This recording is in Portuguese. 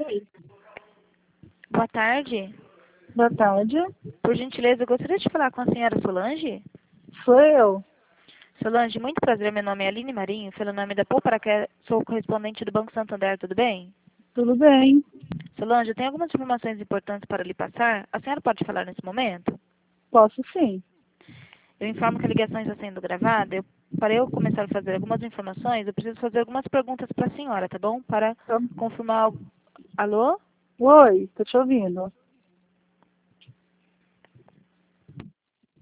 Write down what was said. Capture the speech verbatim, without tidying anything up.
Oi. Boa tarde. Boa tarde. Por gentileza, eu gostaria de falar com a senhora Solange. Sou eu. Solange, muito prazer. Meu nome é Aline Marinho, pelo nome da Pouparaqué, sou correspondente do Banco Santander, tudo bem? Tudo bem? Solange, eu tenho algumas informações importantes para lhe passar. A senhora pode falar nesse momento? Posso sim. Eu informo que a ligação está sendo gravada. Eu, para eu começar a fazer algumas informações, eu preciso fazer algumas perguntas para a senhora, tá bom? Para Tá- confirmar... Alô? Oi, tô te ouvindo.